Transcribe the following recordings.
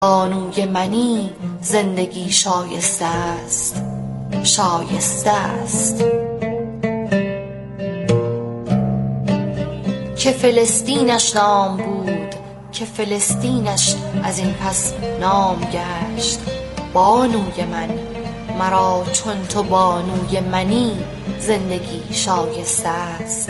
بانوی منی زندگی شایسته است، شایسته است. که فلسطینش نام بود، که فلسطینش از این پس نام گشت. بانوی من، مرا چون تو بانوی منی زندگی شایسته است.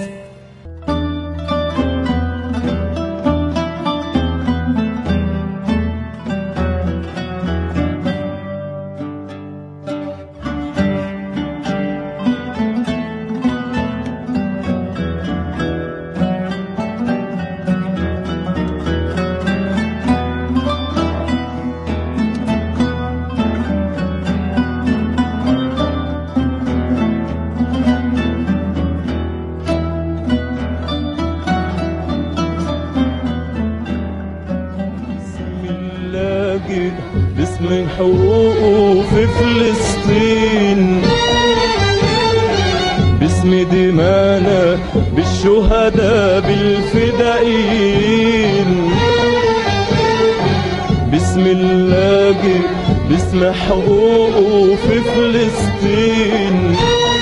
باسم حروف فلسطين، باسم دمانا بالشهداء بالفدائيين، باسم اللاجئ باسم حروف فلسطين،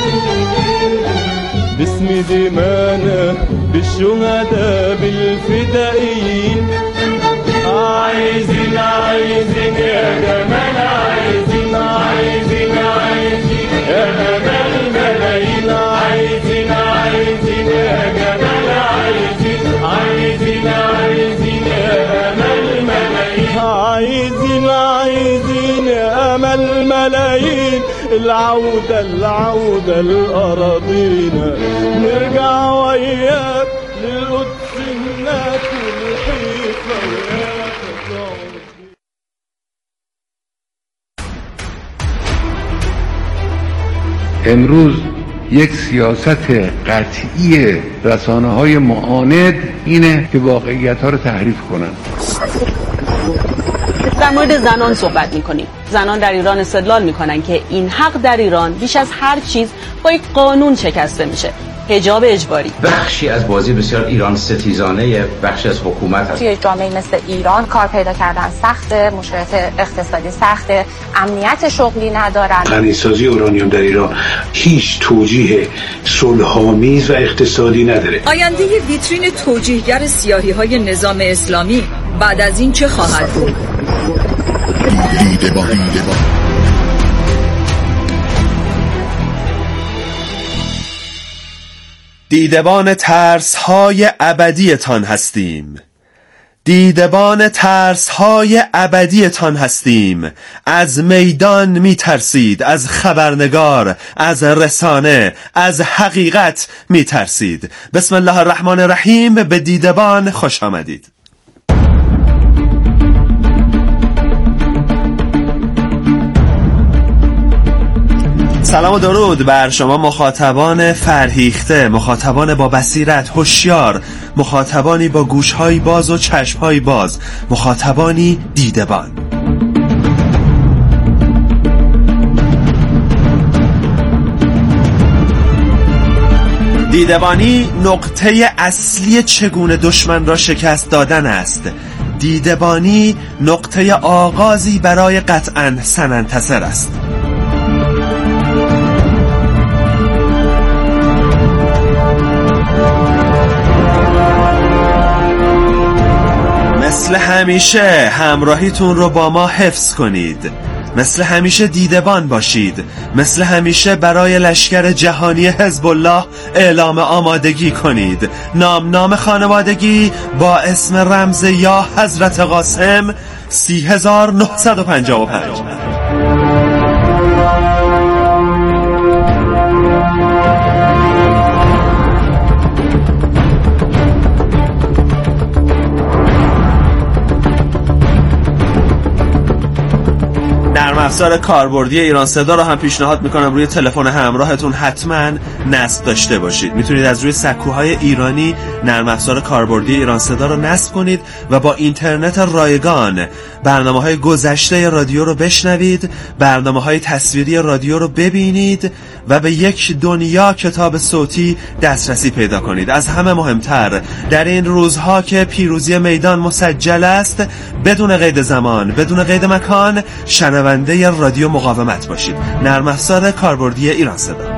باسم دمانا بالشهداء بالفدائيين. عايزين عايزين يا جمال، عايزين عايزين عايزين يا جمال ملايين، عايزين عايزين يا جمال، عايزين عايزين عايزين يا أمل ملايين، عايزين عايزين يا أمل ملايين. العودة العودة لأراضينا، نرجع وياك للقدس هناك والحيفا وياك. امروز یک سیاست قطعی رسانه‌های معاند اینه که واقعیت‌ها رو تحریف کنن. در مورد زنان صحبت می‌کنیم. زنان در ایران استدلال می‌کنن که این حق در ایران بیش از هر چیز با یک قانون شکسته میشه. حجاب اجباری بخشی از بازی بسیار ایران ستیزانه بخشی از حکومت هست. توی جامعه مثل ایران کار پیدا کردن سخته، مشکلات اقتصادی سخته، امنیت شغلی ندارن. غنیسازی اورانیوم در ایران هیچ توجیه صلح‌آمیز و اقتصادی نداره. آینده ویترین توجیهگر سیاهی‌های نظام اسلامی بعد از این چه خواهد بود؟ دیدبان ترس‌های ابدیتان هستیم، دیدبان ترس‌های ابدیتان هستیم. از میدان می‌ترسید، از خبرنگار، از رسانه، از حقیقت می‌ترسید. بسم الله الرحمن الرحیم. به دیدبان خوش آمدید. سلام و درود بر شما مخاطبان فرهیخته، مخاطبان با بصیرت، هوشیار، مخاطبانی با گوش‌های باز و چشم‌های باز، مخاطبانی دیدبان. دیدبانی نقطه اصلی چگونه دشمن را شکست دادن است. دیدبانی نقطه آغازی برای قطعاً سننتصر است. مثل همیشه همراهیتون رو با ما حفظ کنید، مثل همیشه دیدبان باشید، مثل همیشه برای لشکر جهانی حزب الله اعلام آمادگی کنید. نام خانوادگی با اسم رمز یا حضرت قاسم 30955. نرم افزار کاربردی ایران صدا رو هم پیشنهاد میکنم روی تلفن همراهتون حتما نصب داشته باشید. میتونید از روی سکوهای ایرانی نرم افزار کاربردی ایران صدا رو نصب کنید و با اینترنت رایگان برنامه‌های گذشته رادیو رو بشنوید، برنامه‌های تصویری رادیو رو ببینید و به یک دنیا کتاب صوتی دسترسی پیدا کنید. از همه مهمتر در این روزها که پیروزی میدان مسجل است، بدون قید زمان، بدون قید مکان، شنونده رادیو مقاومت باشید. نرم افزار کاربردی ایران صدا.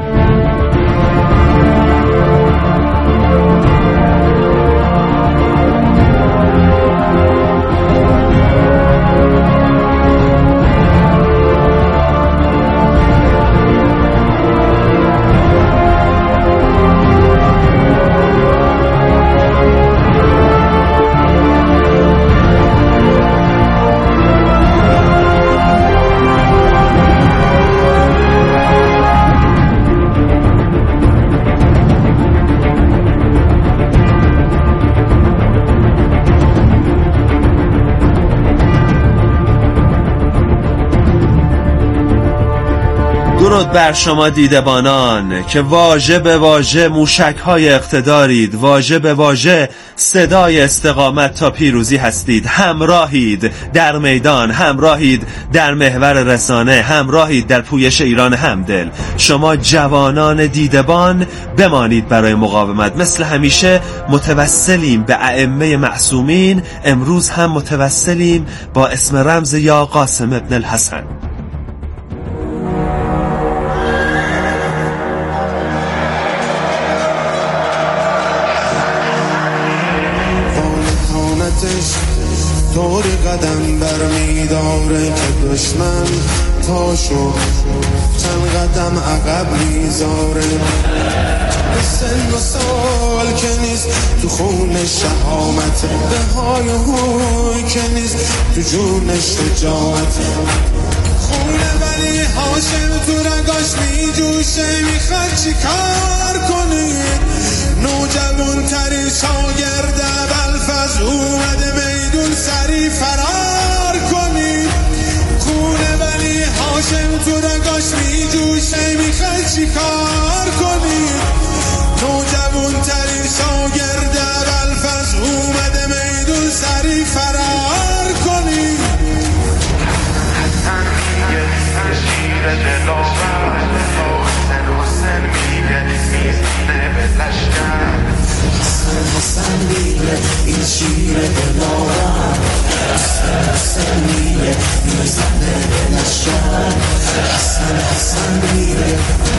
درود بر شما دیدبانان که واژه به واژه موشک‌های اقتدارید، واژه به واژه صدای استقامت تا پیروزی هستید. همراهید در میدان، همراهید در محور رسانه، همراهید در پویش ایران همدل. شما جوانان دیدبان بمانید برای مقاومت. مثل همیشه متوسلیم به ائمه معصومین، امروز هم متوسلیم با اسم رمز یا قاسم ابن الحسن. طوری قدم بر میداره که دشمن پاشو چند قدم عقب میذاره. سن و سال که نیست تو خون شهامت، به های هوی که نیست تو جون شجاعت. خونه ولی هاشم تو رگاش میجوشه، میخواد چی کار کنید؟ نوجوان تری شاگرد ابوالفضل اومده میدون، سری فرار کنید. خونه ولی هاشم تو رگاش میجوشه، میخواد چی کار کنید؟ نوجوان تری شاگرد ابوالفضل اومده میدون، سری فرار کنید. حسن میگه شیر دلاور، حسن میگه میزنه به لشکر. حسن میگه این شیر دلاور، حسن میگه میزنه به لشکر. حسن میگه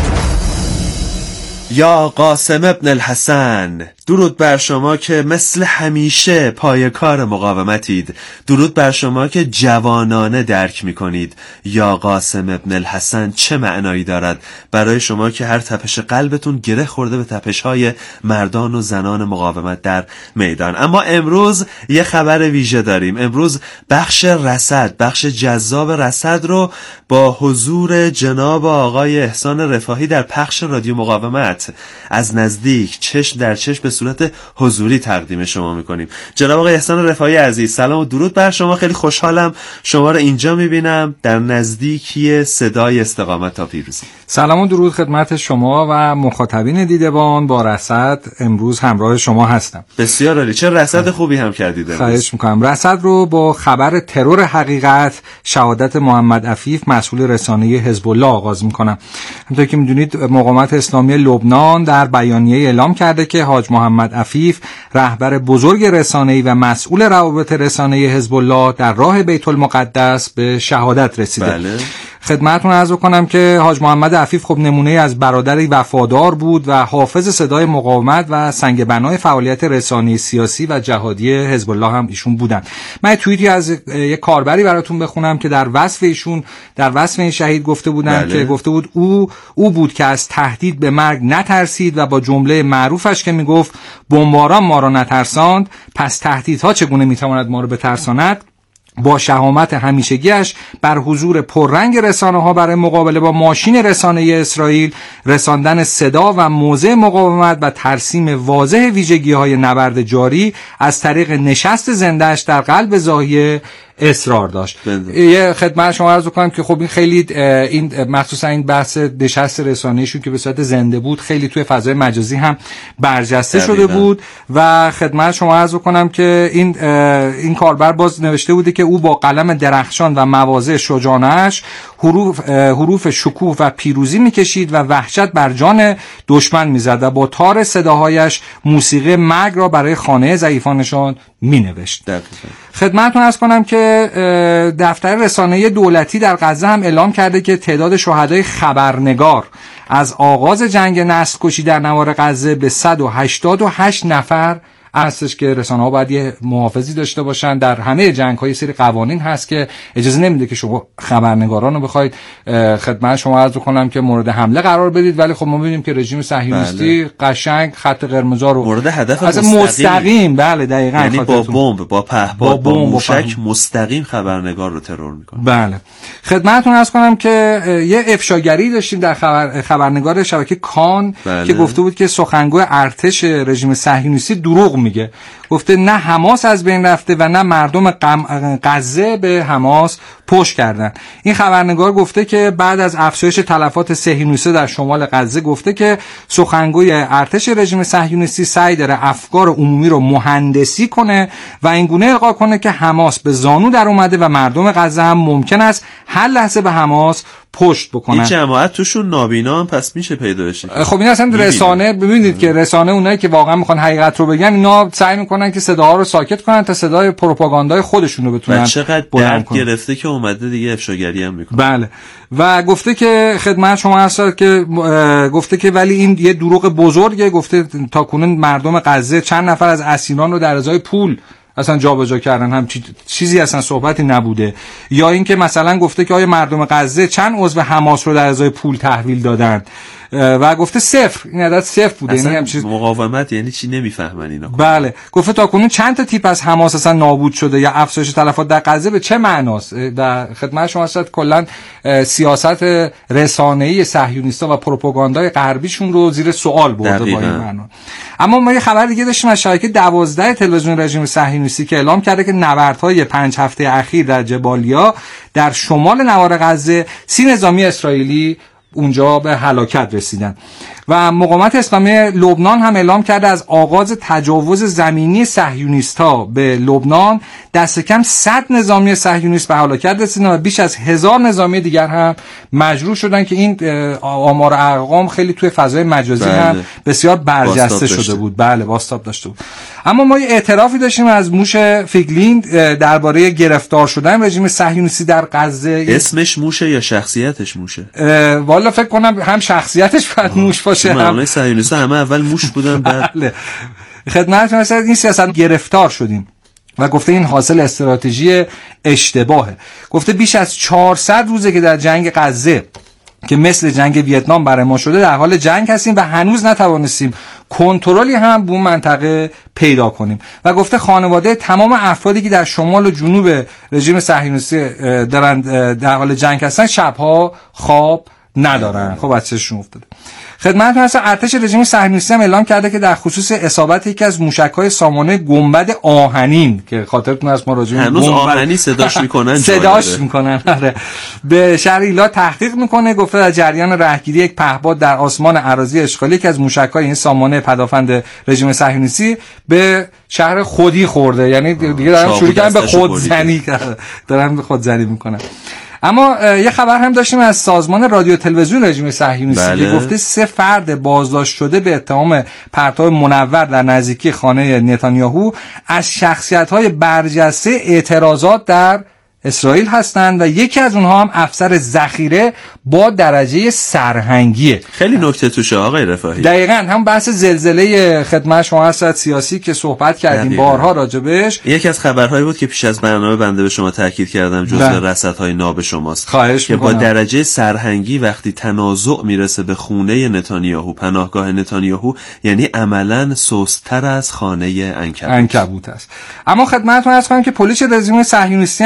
یا قاسم ابن الحسن. درود بر شما که مثل همیشه پای کار مقاومتید. درود بر شما که جوانانه درک میکنید یا قاسم ابن الحسن چه معنایی دارد برای شما که هر تپش قلبتون گره خورده به تپش‌های مردان و زنان مقاومت در میدان. اما امروز یه خبر ویژه داریم. امروز بخش رصد، بخش جذاب رصد رو با حضور جناب آقای احسان رفاهی در پخش رادیو مقاومت از نزدیک چشم در چشم به صورت حضوری تقدیم شما میکنیم. جناب آقای احسان رفاهی عزیز، سلام و درود بر شما. خیلی خوشحالم شما رو اینجا میبینم در نزدیکی صدای استقامت تا پیروزی. سلام و درود خدمت شما و مخاطبین دیدبان. با رصد امروز همراه شما هستم. بسیار عالی، چه رصد خوبی هم کردید امروز. خواهش میکنم. رصد رو با خبر ترور حقیقت شهادت محمد عفیف مسئول رسانه حزب الله آغاز میکنم. همونطور که میدونید مقاومت اسلامی لبنان در بیانیه اعلام کرده که حاج محمد عفیف رهبر بزرگ رسانه‌ای و مسئول روابط رسانه حزب الله در راه بیت المقدس به شهادت رسیده. بله. خدمتتون عرض کنم که حاج محمد عفیف خب نمونه از برادری وفادار بود و حافظ صدای مقاومت و سنگ بنای فعالیت رسانه‌ای سیاسی و جهادی حزب الله هم ایشون بودن. من توییتی از یک کاربری براتون بخونم که در وصف این شهید گفته بودن. بله. که گفته بود او بود که از تهدید به مرگ نترسید و با جمله معروفش که میگفت بمباران ما را نترساند، پس تهدیدها چگونه میتواند ما را بترساند؟ با شهامت همیشگیش بر حضور پررنگ رسانه‌ها برای مقابله با ماشین رسانه اسرائیل، رساندن صدا و موضع مقاومت و ترسیم واضح ویژگی‌های نبرد جاری از طریق نشست زنده‌اش در قلب زاویه اصرار داشت. یه خدمت شما عرض کنم که خب این خیلی این مخصوصا این بحث نشست رسانه‌ایشون که به صورت زنده بود خیلی توی فضای مجازی هم برجسته شده بود و خدمت شما عرض کنم که این کاربر باز نوشته بوده که او با قلم درخشان و مواضع شجاعانش حروف شکوه و پیروزی میکشید و وحشت بر جان دشمن میزد و با تار صداهایش موسیقی مرگ را برای خانه ضعیفانشان مینوشت. خدمتتون عرض کنم که دفتر رسانه‌ای دولتی در غزه هم اعلام کرده که تعداد شهدای خبرنگار از آغاز جنگ نسل‌کشی در نوار غزه به 188 نفر هستش که رسانه‌ها باید یه محافظی داشته باشن. در همه جنگ‌های سری قوانین هست که اجازه نمیده که شما خبرنگاران رو بخواید خدمت شما عرض کنم که مورد حمله قرار بدید، ولی خب ما می‌بینیم که رژیم صهیونیستی قشنگ خط قرمزا رو مورد هدف مستقیم بله دقیقاً یعنی با بمب با پهپاد با موشک مستقیم خبرنگار رو ترور می‌کنه. بله خدمتتون عرض کنم که یه افشاگری داشتیم در خبرنگار شبکه کان که گفته بود که سخنگوی ارتش رژیم صهیونیستی دروغ میگه. گفته نه حماس از بین رفته و نه مردم غزه به حماس پشت کردن. این خبرنگار گفته که بعد از افزایش تلفات صهیونیستی در شمال غزه گفته که سخنگوی ارتش رژیم صهیونیستی سعی داره افکار عمومی رو مهندسی کنه و اینگونه القا کنه که حماس به زانو در اومده و مردم غزه هم ممکن است هر لحظه به حماس پشت بکنن. این جماعت توشون نابینا هم پس میشه پیدا بشه. خب این اصلا رسانه ببینید که رسانه اونایی که واقعا میخوان حقیقت رو بگن اینا سعی میکنن که صداها رو ساکت کنن تا صدای پروپاگاندای خودشون رو بتونن چقدر درد گرفته که اومده دیگه افشاگری هم میکنه. بله و گفته که خدمت شما هست که گفته که ولی این یه دروغ بزرگه. گفته تاکنون مردم غزه چند نفر از اسیران رو در ازای پول اصلا جابجا کردن، هم چیزی اصلا صحبتی نبوده. یا اینکه مثلا گفته که آیا مردم غزه چند عضو حماس رو در ازای پول تحویل دادن و گفته صفر. این عدد صفر بوده. اصلا یعنی چیز مقاومت یعنی چی نمیفهمن اینا. بله گفته تاکنون چند تا تیپ از حماس اصلا نابود شده یا افزایش تلفات در غزه به چه معناست. در خدمت شما هست کلا سیاست رسانه‌ای صهیونیست‌ها و پروپاگاندای غربیشون رو زیر سوال برده با این معنا. اما ما یه خبر دیگه داشتیم از شبکه 12 تلویزیون رژیم صهیونیستی که اعلام کرده که نبردهای 5 هفته اخیر در جبالیا در شمال نوار غزه 30 نظامی اسرائیلی اونجا به هلاکت رسیدن. و مقاومت اسلامی لبنان هم اعلام کرده از آغاز تجاوز زمینی صهیونیست‌ها به لبنان دست کم 100 نظامی صهیونیست به هلاکت رسیدن و بیش از 1000 نظامی دیگر هم مجروح شدن که این آمار ارقام خیلی توی فضای مجازی هم بسیار برجسته شده بود. بله واسطاب داشته بود. اما ما یه اعترافی داشتیم از موش فیگلین درباره گرفتار شدن رژیم صهیونیستی در غزه. اسمش موشه یا شخصیتش موشه؟ والا فکر کنم هم شخصیتش باید موش باشه. هم صهیونیست‌ها همه اول موش بودن بعد خدمتتون هست این سیاست گرفتار شدیم و گفته این حاصل استراتژی اشتباهه. گفته بیش از 400 روزه که در جنگ غزه که مثل جنگ ویتنام برای ما شده در حال جنگ هستیم و هنوز نتوانستیم کنترلی هم به اون منطقه پیدا کنیم. و گفته خانواده تمام افرادی که در شمال و جنوب رژیم صهیونیستی دارن در حال جنگ هستن شبها خواب ندارن. خب بچه‌شون افتاده. خدمتتون هست ارتش رژیم صهیونیستی هم اعلام کرده که در خصوص اصابت یکی از موشک‌های سامانه گنبد آهنین که خاطرتون هست ما راجع به هنوز آهنی صداش میکنن آره به شهر ایلا تحقیق میکنه. گفته در جریان رهگیری یک پهپاد در آسمان اراضی اشغالی که از موشک‌های این سامانه پدافند رژیم صهیونیستی به شهر خودی خورده. یعنی دیگه دارن شروع کردن به خودزنی دارن به خودزنی میکنن. اما یه خبر هم داشتیم از سازمان رادیو تلویزیون رژیم صهیونیستی که گفته 3 فرد بازداشت شده به اتهام پرتاب منور در نزدیکی خانه نتانیاهو از شخصیت‌های برجسته اعتراضات در اسرائیل هستند و یکی از اونها هم افسر ذخیره با درجه سرهنگیه. خیلی نکته توشه آقای رفاهی. دقیقاً هم بحث زلزله خدمت شما هست سیاسی که صحبت کردیم بارها راجبش. یکی از خبرهایی بود که پیش از برنامه بنده به شما تاکید کردم جزء رصدهای ناب شماست. خواهش که میکنم. با درجه سرهنگی وقتی تنازع میرسه به خونه نتانیاهو، پناهگاه نتانیاهو، یعنی عملاً سست‌تر از خانه عنکبوت است. اما خدمتتون عرض کنم که پلیس رژیم صهیونیستی هم تظاهر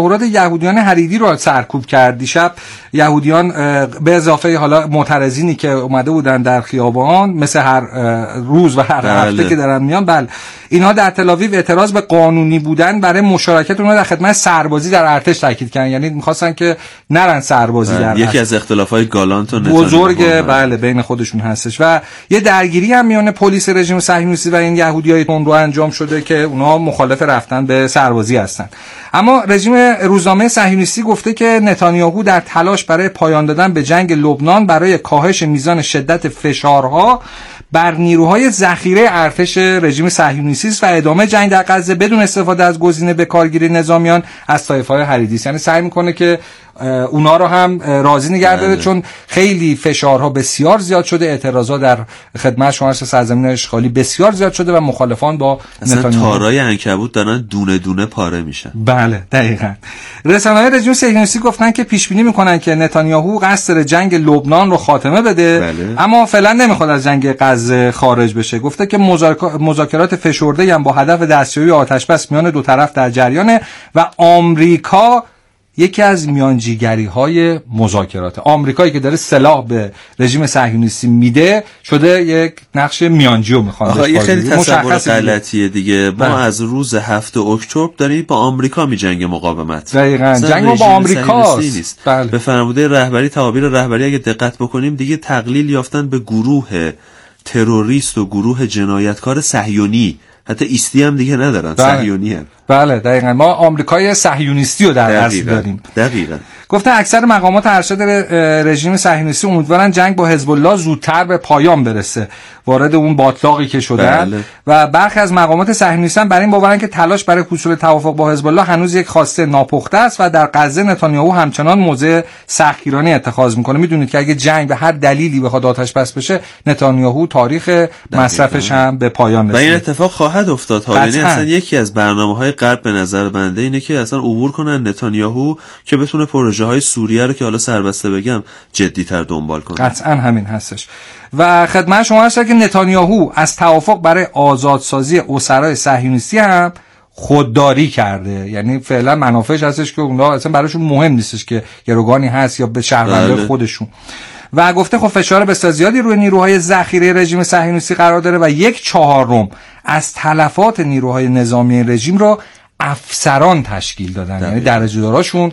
تظاهرات یهودیان حریری رو سرکوب کرد. دیشب یهودیان به اضافه حالا معترضینی که اومده بودن در خیابان مثل هر روز و هر هفته که دارن میان، بله، اینها در تل آویو اعتراض به قانونی بودن برای مشارکت اونها در خدمت سربازی در ارتش تاکید کردن. یعنی می‌خواستن که نرن سربازی در یکی از اختلافات گالانت و نتانیاهو بزرگ بله بین خودشون هستش و یه درگیری هم میان پلیس رژیم صهیونیستی و این یهودیای تندرو انجام شده که اونها مخالف رفتن به سربازی هستن. اما رژیم روزنامه صهیونیستی گفته که نتانیاهو در تلاش برای پایان دادن به جنگ لبنان برای کاهش میزان شدت فشارها بر نیروهای ذخیره ارتش رژیم صهیونیستی و ادامه جنگ در غزه بدون استفاده از گزینه به کارگیری نظامیان از طایفه‌های حریری است. یعنی سعی میکنه که اونا رو هم راضی نگه داره، چون خیلی فشارها بسیار زیاد شده، اعتراضات در خدمت شمارش سرزمین اشغالی بسیار زیاد شده و مخالفان با نتانیاهو تارای عنکبوت دارن دونه دونه پاره میشن. بله دقیقاً. رسانه‌های رژیم صهیونیستی گفتن که پیش بینی میکنن که نتانیاهو قصد جنگ لبنان رو خاتمه بده، اما فعلا نمیخواد از جنگ غزه خارج بشه. گفته که مذاکرات فشرده‌ای هم با هدف دستیابی آتش بس میان دو طرف در جریانه و آمریکا یکی از میانجیگری‌های مذاکرات. آمریکایی که داره سلاح به رژیم صهیونیستی میده شده یک نقش میانجیو میخواد. آخه یه خیلی تصور غلطیه دیگه. ما از روز 7 اکتبر داریم با آمریکا میجنگه مقاومت. دقیقاً جنگ با آمریکاست. بله. به فرموده رهبری تعابیر رهبری اگه دقت بکنیم دیگه تقلیل یافتن به گروه تروریست و گروه جنایتکار صهیونی، حتی ایستی هم دیگه ندارن، صهیونی هم. بله دقیقاً ما آمریکای صهیونیستی رو در اصل داریم. دقیقاً. گفته اکثر مقامات ارشد رژیم صهیونیستی امیدوارن جنگ با حزب الله زودتر به پایان برسه، وارد اون باطلاقی که شدن. بله. و برخی از مقامات صهیونیستی هم بر این باورن که تلاش برای حصول توافق با حزب الله هنوز یک خواسته ناپخته است و در غزه نتانیاهو همچنان موضع سختگیرانه اتخاذ میکنه. میدونید که اگه جنگ به هر دلیلی بخواد آتش بس بشه، نتانیاهو تاریخ مصرفش هم به پایان رسید. و این اتفاق خواهد افتاد. یعنی اصلا یکی از برنامه‌های غرب به نظر بنده اینه که اصلا عبور کنن نتانیاهو که بتونه پروژه‌های سوریه رو که حالا سربسته بگم جدی‌تر دنبال کنه. قطعاً همین هستش. و خدمت شما هست که نتانیاهو از توافق برای آزادسازی اسرای صهیونیستی هم خودداری کرده. یعنی فعلا منافعش هستش که اونها اصلا براشون مهم نیستش که گروگانی هست یا به شهروندای خودشون. و گفته خب فشار بسیار زیادی روی نیروهای ذخیره رژیم صهیونیستی قرار داره و 1/4 از تلفات نیروهای نظامی رژیم رو افسران تشکیل دادن. یعنی درجه داراشون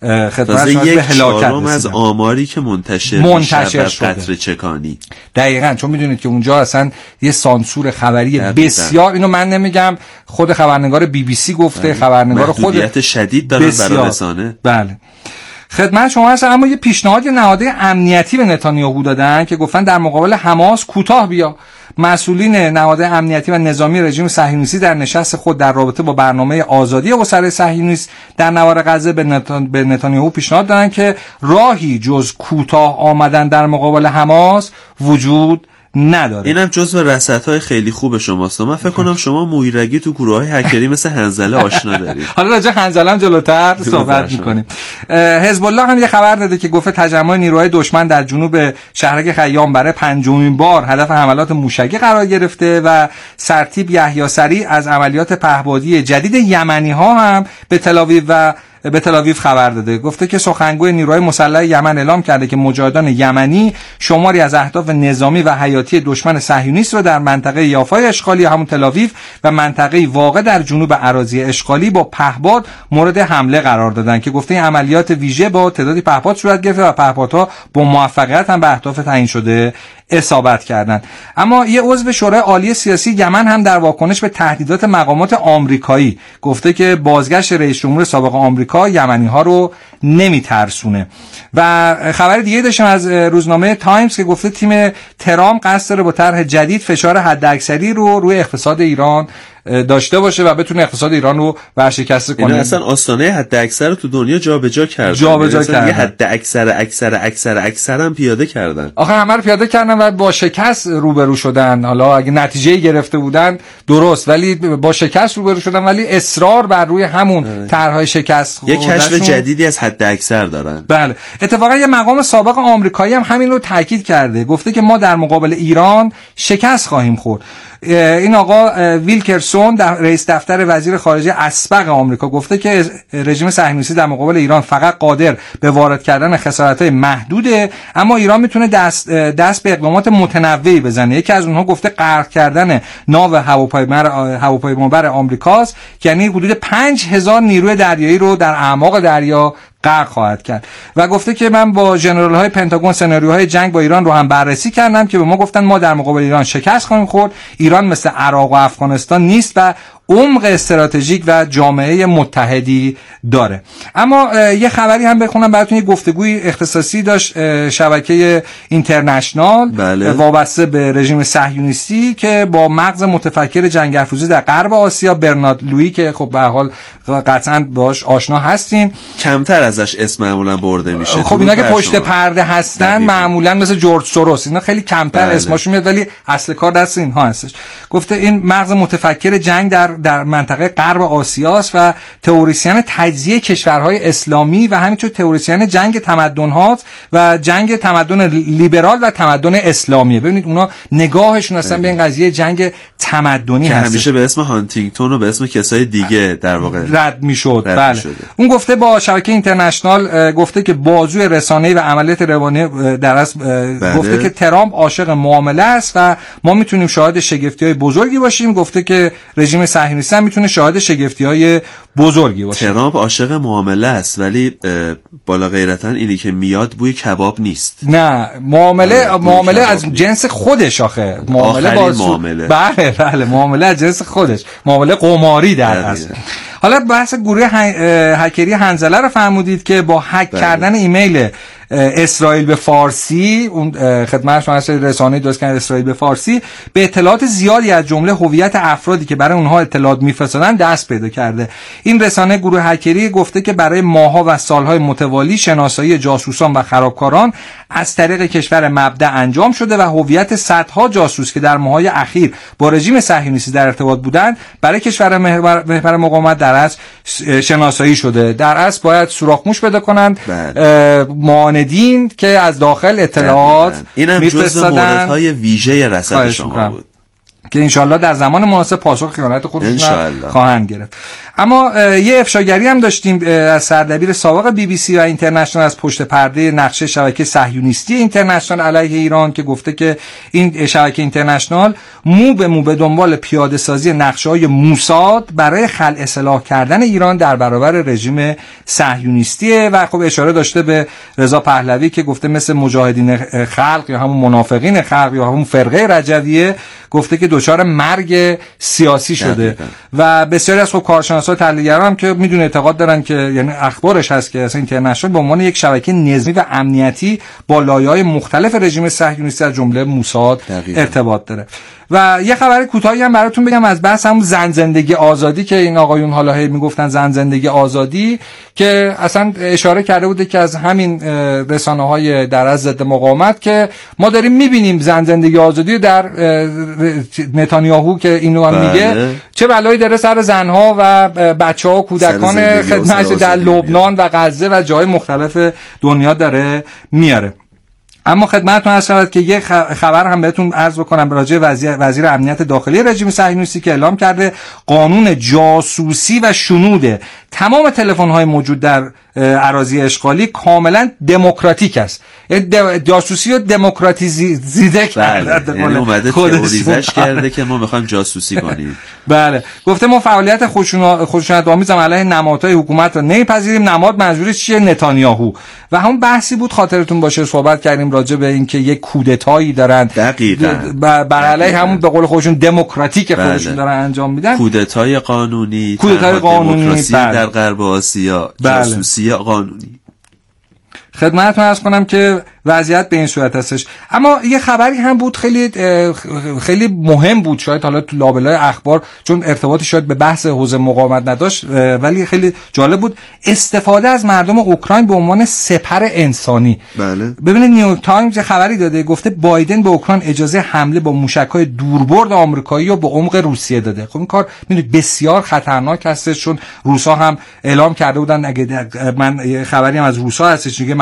خدمت به هلاکت از آماری که منتشر شده قطره چکانی. دقیقاً، چون میدونید که اونجا اصلا یه سانسور خبری بسیار، اینو من نمیگم، خود خبرنگار BBC گفته، خبرنگار خود محدودیت شدید دارن برای رسانه. بله خدمت شما هستم. اما یه پیشنهاد نهادهای امنیتی به نتانیاهو دادن که گفتن در مقابل حماس کوتاه بیا. مسئولین نهادهای امنیتی و نظامی رژیم صهیونیستی در نشست خود در رابطه با برنامه آزادی اسرای صهیونیست در نوار غزه به نتانیاهو پیشنهاد دادن که راهی جز کوتاه آمدن در مقابل حماس وجود نداره. اینم جزو رصدهای خیلی خوب شماست. من فکر کنم شما مویرگی تو گروه‌های هکری مثل حنظله آشنا دارید. حالا راجع حنظله هم جلوتر صحبت می‌کنیم. حزب الله هم یه خبر داده که گفته تجمع نیروهای دشمن در جنوب شهرک خیام برای 5مین بار هدف حملات موشکی قرار گرفته و سرتیپ یحیی سریع از عملیات پهپادی جدید یمنی‌ها هم به تل آویو خبر داده. گفته که سخنگوی نیروهای مسلح یمن اعلام کرده که مجاهدان یمنی شماری از اهداف نظامی و حیاتی دشمن صهیونیست را در منطقه یافای اشغالی همون تل آویو و منطقه واقع در جنوب اراضی اشغالی با پهپاد مورد حمله قرار دادن که گفته این عملیات ویژه با تعدادی پهپاد صورت گرفته و پهپادها با موفقیت هم به اهداف تعیین شده اصابت کردند. اما یه عضو شورای عالی سیاسی یمن هم در واکنش به تهدیدات مقامات آمریکایی گفته که بازگشت رئیس جمهور سابق آمریکا یمنی‌ها رو نمیترسونه. و خبر دیگه داشتم از روزنامه تایمز که گفته تیم ترامپ قصد داره با طرح جدید فشار حداکثری رو روی اقتصاد ایران داشته باشه و بتونه اقتصاد ایران رو ورشکسته کنه. این اصلا آستانه حداکثر رو تو دنیا جابجا کردن. یه حداکثر هم پیاده کردن. آخه همه رو پیاده کردن و با شکست روبرو شدن. حالا اگه نتیجه گرفته بودن درست، ولی با شکست روبرو شدن، ولی اصرار بر روی همون طرح‌های شکست یه کشف جدیدی از حداکثر دارن. بله اتفاقا یه مقام سابق آمریکایی هم همین رو تاکید کرده. گفته که ما در مقابل ایران شکست خواهیم خورد. این آقا ویلکرسون رئیس دفتر وزیر خارجه اسبق آمریکا گفته که رژیم صهیونیستی در مقابل ایران فقط قادر به وارد کردن خسارت‌های محدوده، اما ایران میتونه دست به اقدامات متنوعی بزنه. یکی از اونها گفته غرق کردن ناو هواپیمابر آمریکاست که یعنی حدود 5000 نیروی دریایی رو در اعماق دریا غرق خواهد کرد و گفته که من با ژنرال‌های پنتاگون سناریوهای جنگ با ایران رو هم بررسی کردم که به ما گفتن ما در مقابل ایران شکست خواهیم خورد. ایران مثل عراق و افغانستان نیست و عمق استراتژیک و جامعه متحدی داره. اما یه خبری هم بخونم براتون. یه گفتگوی اختصاصی داشت شبکه اینترنشنال وابسته به رژیم صهیونیستی که با مغز متفکر جنگ افروزی در غرب آسیا برنارد لویی که خب به هر حال قطعاً باش آشنا هستین، کمتر ازش اسم معمولا برده میشه. خب اینا که پشت پرده هستن معمولا مثل جورج سوروس اینا خیلی کمتر اسمشون میاد ولی اصل کار دست اینها هستش. گفته این مغز متفکر جنگ در منطقه غرب آسیاست و تئوریسین تجزیه کشورهای اسلامی و همینطور تئوریسین جنگ تمدن‌ها و جنگ تمدن لیبرال و تمدن اسلامیه. ببینید اونا نگاهشون اصلا به این قضیه جنگ تمدنی هست. همیشه به اسم هانتینگتون و به اسم کسای دیگه در واقع رد میشد. بله. اون گفته با شبکه اینترنشنال گفته که بازوی رسانه‌ای و عملیات روانی در اصل گفته که ترامپ عاشق معامله است و ما میتونیم شاهد شگفتی‌های بزرگی باشیم. گفته که رژیم صهیونیستی میتونه شاهد شگفتی‌های بزرگی باشه. ترامپ عاشق معامله است ولی بالا غیرتاً اینی که میاد بوی کباب نیست. نه معامله از جنس خودش آخه. معامله بله معامله از جنس خودش. معامله قماری در اصل. حالا بحث گروه هکری حنظله رو فرمودید که با هک کردن ایمیل اسرائیل به فارسی، اون خدمت شما هست رسانه‌ای درست کردن اسرائیل به فارسی، به اطلاعات زیادی از جمله هویت افرادی که برای اونها اطلاعات می‌فرستادن دست پیدا کرده. این رسانه گروه هکری گفته که برای ماه‌ها و سال‌های متوالی شناسایی جاسوسان و خرابکاران از طریق کشور مبدأ انجام شده و هویت صدها جاسوس که در ماه‌های اخیر با رژیم صهیونیستی در ارتباط بودند برای کشور محور مقاومت در اصل شناسایی شده. در اصل باید سوراخ‌موش پیدا کنند معاندین که از داخل اطلاعات میفرستادن. اینم جزء موردهای ویژه رصد شما بود که انشالله در زمان مناسب پاسخ خیانت خودشون خواهند گرفت. اما یه افشاگری هم داشتیم از سردبیر سابق BBC و اینترنشنال از پشت پرده نقشه شبکه صهیونیستی اینترنشنال علیه ایران که گفته که این شبکه اینترنشنال مو به مو به دنبال پیاده سازی نقشه‌های موساد برای خلع اصلاح کردن ایران در برابر رژیم صهیونیستیه و خب اشاره داشته به رضا پهلوی که گفته مثل مجاهدین خلق یا همون منافقین خلق یا همون فرقه رجویه گفته که دچار مرگ سیاسی شده و بسیاری از کارشناسا و تحلیلگران هم که میدونه اعتقاد دارن که یعنی اخبارش هست که اصلا اینترنشنال به عنوان یک شبکه نظامی و امنیتی با لایه‌های مختلف رژیم صهیونیستی از جمله موساد ارتباط داره. و یه خبر کوتاهی هم براتون بگم از بحث همون زن زندگی آزادی که این آقایون حالا هی میگفتن زن زندگی آزادی که اصلا اشاره کرده بوده که از همین رسانه‌های در از ضد مقاومت که ما داریم میبینیم زن زندگی آزادی در نتانیاهو که اینو هم میگه چه بلایی داره سر زنها و بچه‌ها و کودکان خدمت در لبنان و غزه و جای مختلف دنیا داره میاره. اما خدمتتون عرض شود که یه خبر هم بهتون عرض بکنم راجع وزیر امنیت داخلی رژیم صهیونیستی که اعلام کرده قانون جاسوسی و شنود تمام تلفن‌های موجود در اراضی اشغالی کاملا دموکراتیک است. جاسوسی رو دموکراتیزیده کرده. یعنی اومده تئوریزش کرده که ما می‌خوایم جاسوسی کنیم. بله. گفته ما فعالیت خشونت‌آمیز علیه نمادهای حکومت رو نمی‌پذیریم. نماد منظورش چیه؟ نتانیاهو. و همون بحثی بود خاطرتون باشه صحبت کردیم راجع به اینکه یک کودتایی دارن بر علیه همون به قول خودشون دموکراتیک خودشون دارن انجام میدن. کودتای قانونی دموکراسی در غرب آسیا، جاسوسی قانونی. خدمتتون عرض کنم که وضعیت به این صورت هستش. اما یه خبری هم بود خیلی مهم بود، شاید حالا تو لابلای اخبار چون ارتباطی شاید به بحث حوزه مقاومت نداشت ولی خیلی جالب بود، استفاده از مردم اوکراین به عنوان سپر انسانی. بله. ببینید نیویورک تایمز خبری داده گفته بایدن به اوکراین اجازه حمله با موشک‌های دوربرد آمریکایی رو به عمق روسیه داده. خب این کار میدونید بسیار خطرناک هستش چون روسا هم اعلام کرده بودن اگه من خبری هم از روسا هستش که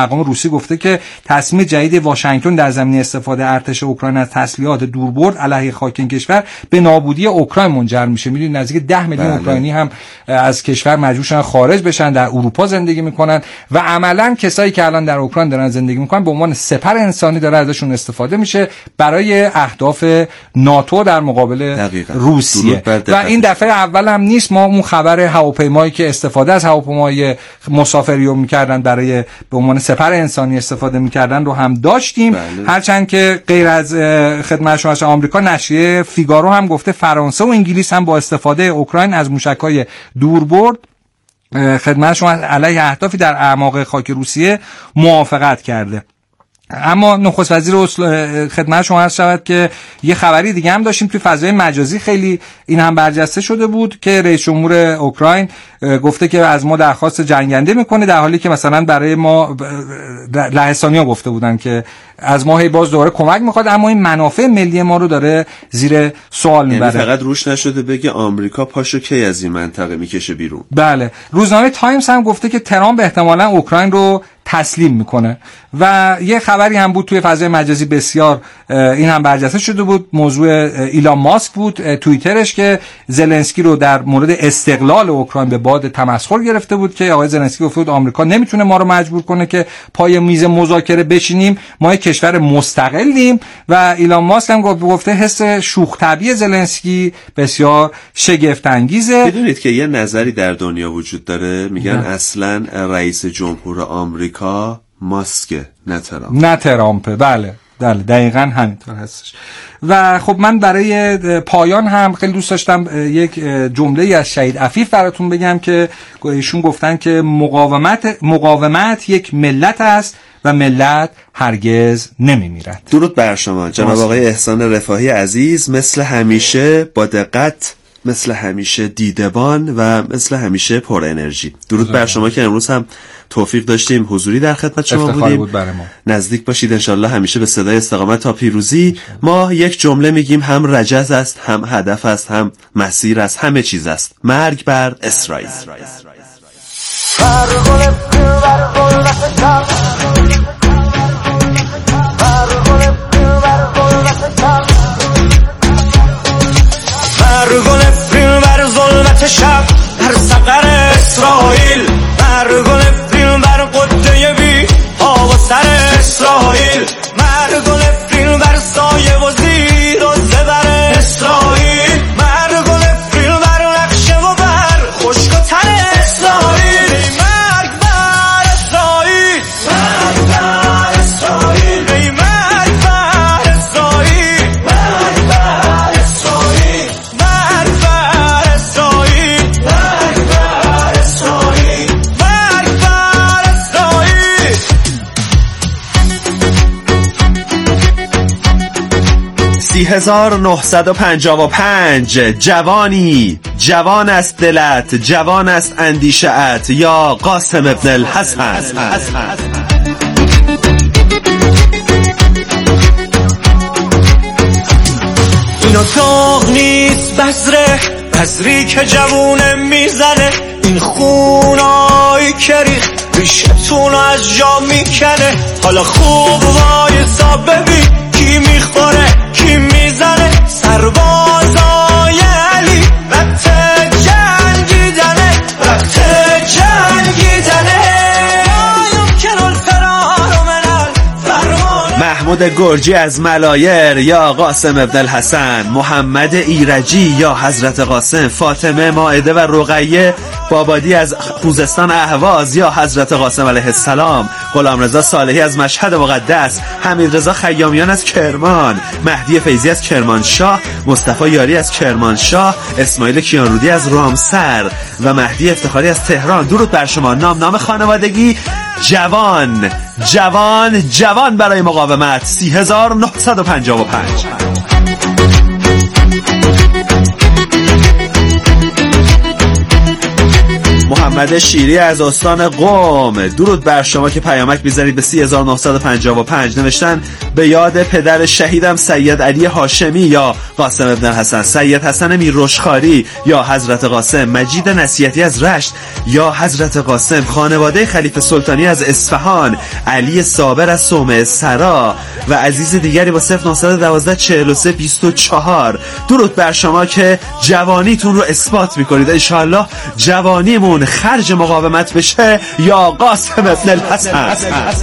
مقام روسی گفته که تصمیم جدید واشنگتن در زمینه استفاده ارتش اوکراین از تسلیحات دوربرد علیه خاک این کشور به نابودی اوکراین منجر میشه. میدونید نزدیک 10 میلیون اوکراینی هم از کشور مجبور شدن خارج بشن، در اروپا زندگی میکنن و عملا کسایی که الان در اوکراین دارن زندگی میکنن به عنوان سپر انسانی داره ازشون استفاده میشه برای اهداف ناتو در مقابل روسیه. و این دفعه اول هم نیست. ما اون خبر هواپیمایی که استفاده از هواپیمای مسافریو میکردن برای به عنوان سپر انسانی استفاده میکردن رو هم داشتیم. هرچند که غیر از خدمت شما آمریکا، نشریه فیگارو هم گفته فرانسه و انگلیس هم با استفاده اوکراین از موشک‌های دوربرد خدمت شما علیه اهدافی در اعماق خاک روسیه موافقت کرده. اما نخست وزیر خدمت شما عرض شود که یه خبری دیگه هم داشتیم توی فضای مجازی، خیلی این هم برجسته شده بود که رئیس جمهور اوکراین گفته که از ما درخواست جنگنده میکنه، در حالی که مثلا برای ما لهستانیا گفته بودن که از ما هی باز دوباره کمک میخواد، اما این منافع ملی ما رو داره زیر سوال میبره. یعنی فقط روش نشده بگه آمریکا پاشو کی از این منطقه میکشه بیرون. بله. روزنامه تایمز هم گفته که ترامپ احتمالاً اوکراین رو تسلیم میکنه و یه خبری هم بود توی فضای مجازی بسیار این هم برجسته شده بود، موضوع ایلان ماسک بود، توییترش که زلنسکی رو در مورد استقلال اوکراین به باد تمسخر گرفته بود که آقای زلنسکی گفته بود آمریکا نمیتونه ما رو مجبور کنه که پای میز مذاکره بشینیم، ما یک کشور مستقلیم. و ایلان ماسک هم گفته حس شوخ طبعی زلنسکی بسیار شگفت انگیزه. بدونید که یه نظری در دنیا وجود داره، میگن اصلا رئیس جمهور آمریکا ماسکه نه ترامپه. بله دقیقاً همینطور هستش. و خب من برای پایان هم خیلی دوست داشتم یک جمله از شهید عفیف براتون بگم که ایشون گفتن که مقاومت یک ملت است و ملت هرگز نمیمیرد. درود بر شما جناب آقای احسان رفاهی عزیز، مثل همیشه با دقت، مثل همیشه دیدبان و مثل همیشه پر انرژی. درود بر شما که امروز هم توفیق داشتیم حضوری در خدمت شما بودیم. بود برای ما. نزدیک باشید انشالله همیشه به صدای استقامت تا پیروزی. ما یک جمله میگیم، هم رجز است، هم هدف است، هم مسیر است، همه چیز است. مرگ بر اسرائیل. مرگون فیلم بر ظلمت شب در سقر اسرائیل، مرگون فیلم بر قده بی پا و سر اسرائیل، مرگون فیلم بر سایه و زیر و زبر اسرائیل، مرگون فیلم بر نقشه و بر خشک و تر اسرائیل، مرگ بر اسرائیل، مرگ بر اسرائیل، ای مرگ بر اسرائیل، مرگ بر اسرائیل، مرگ بر اسرائیل، مرگ بر اسرائیل، مرگ بر اسرائیل. 3955 جوانی، جوان است دلت، جوان است اندیشه‌ات، یا قاسم ابن الحسن. اینو داغ نیست بذری که جوونه میزنه، این خونایی که ریخت ریشتونو از جا میکنه، حالا خوب وایسا ببین کی میخوره کی میزنه، سربازای علی وقت جنگیدنه، وقت جنگیدنه، یمکن الفرار من الفرمان. محمود گرجی از ملایر یا قاسم ابن الحسن، محمد ایرجی یا حضرت قاسم، فاطمه مائده و رقیه بابادی از خوزستان اهواز یا حضرت قاسم علیه السلام، غلامرضا صالحی از مشهد مقدس، حمیدرضا خیامیان از کرمان، مهدی فیضی از کرمانشاه، مصطفی یاری از کرمانشاه، اسماعیل کیانرودی از رامسر و مهدی افتخاری از تهران. درود بر شما. نام خانوادگی جوان، جوان، جوان برای مقاومت. 3955. محمد شیری از استان قم، درود بر شما که پیامک می‌ذارید به 3955. نوشتن به یاد پدر شهیدم سید علی هاشمی یا قاسم ابن حسن، سید حسن میررشخاری یا حضرت قاسم، مجید نصیحتی از رشت یا حضرت قاسم، خانواده خلیفه سلطانی از اصفهان، علی صابر از صومعه سرا و عزیز دیگری با 0912 43 24. درود بر شما که جوانیتون رو اثبات میکنید. انشاءالله جوانیمون خرج مقاومت بشه یا قاسم ابن الحسن.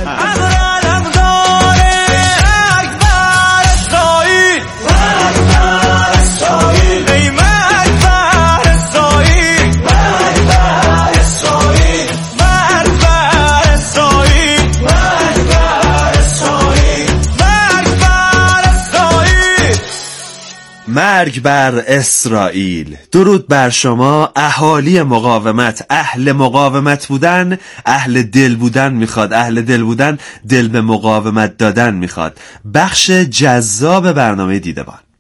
مرگ بر اسرائیل. درود بر شما اهالی مقاومت. اهل مقاومت بودن اهل دل بودن میخواد، اهل دل بودن دل به مقاومت دادن میخواد. بخش جذاب برنامه دیدبان.